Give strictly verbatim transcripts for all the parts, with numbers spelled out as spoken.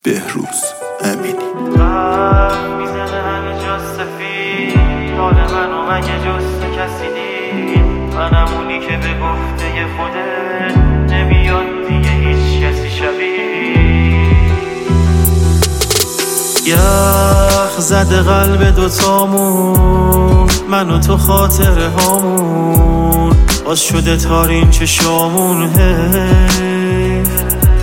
بهروز امینی. برق میزنه همه جا سفید، حال منو مگه جز کسی دید؟ منم اونی که به گفته خودت نمیاد دیگه هیچ کسی شبیه. یخ زده قلب دوتامون، من و تو خاطره هامون، باز شده تارین چشامون. حیف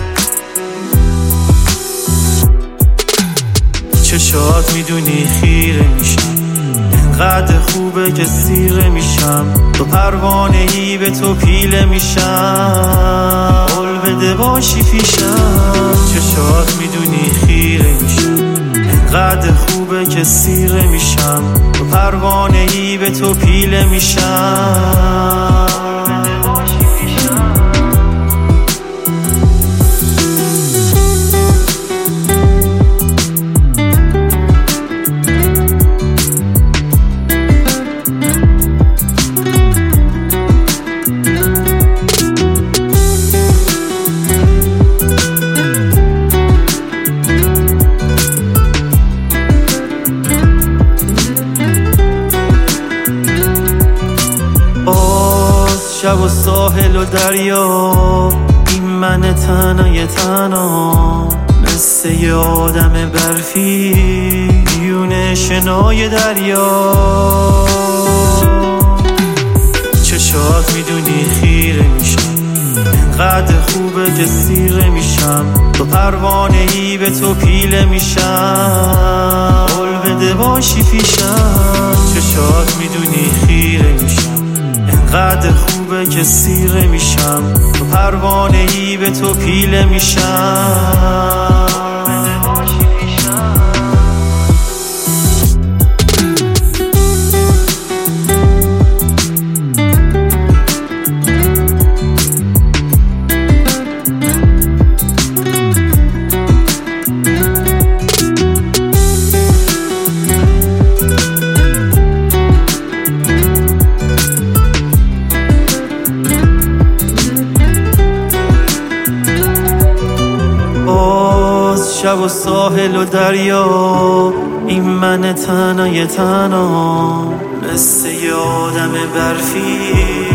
چشات میدونی خیره میشم، انقدر خوبه که سیره میشم، تو پروانه‌ای به تو پیله میشم، قول بده باشی پیشم. چشات میدونی خیره میشم، انقدر خوبه که سیره میشم، تو پروانه‌ای به تو پیله میشم. شب و ساحل و دریا، این من تنهای تنها، مثل یه آدم برفی میونه شنای دریا. چشات میدونی خیره میشم، انقدر خوبه که سیره میشم، تو پروانه‌ای به تو پیله میشم، قول بده باشی پیشم. چشات میدونی خیره میشم، انقدر خوبه که سیره میشم، تو پروانه‌ای به تو پیله میشم. شب و ساحل و دریا، این من تنهای تنها، مثل یه آدم برفی